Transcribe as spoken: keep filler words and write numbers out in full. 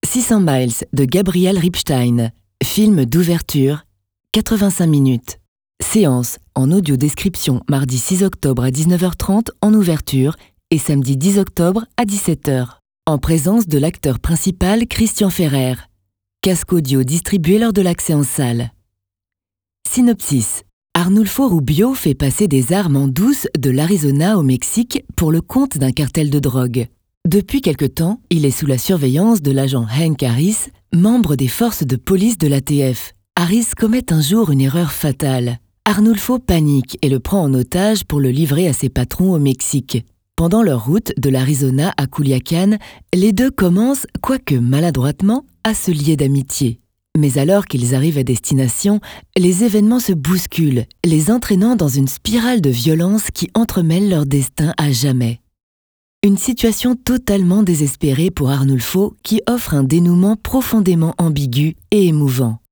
six cents miles de Gabriel Ripstein. Film d'ouverture, quatre-vingt-cinq minutes. Séance en audio-description mardi six octobre à dix-neuf heures trente en ouverture et samedi dix octobre à dix-sept heures. En présence de l'acteur principal Christian Ferrer. Casque audio distribué lors de l'accès en salle. Synopsis. Arnulfo Rubio fait passer des armes en douce de l'Arizona au Mexique pour le compte d'un cartel de drogue. Depuis quelque temps, il est sous la surveillance de l'agent Hank Harris, membre des forces de police de l'A T F. Harris commet un jour une erreur fatale. Arnulfo panique et le prend en otage pour le livrer à ses patrons au Mexique. Pendant leur route de l'Arizona à Culiacán, les deux commencent, quoique maladroitement, à se lier d'amitié. Mais alors qu'ils arrivent à destination, les événements se bousculent, les entraînant dans une spirale de violence qui entremêle leur destin à jamais. Une situation totalement désespérée pour Arnulfo qui offre un dénouement profondément ambigu et émouvant.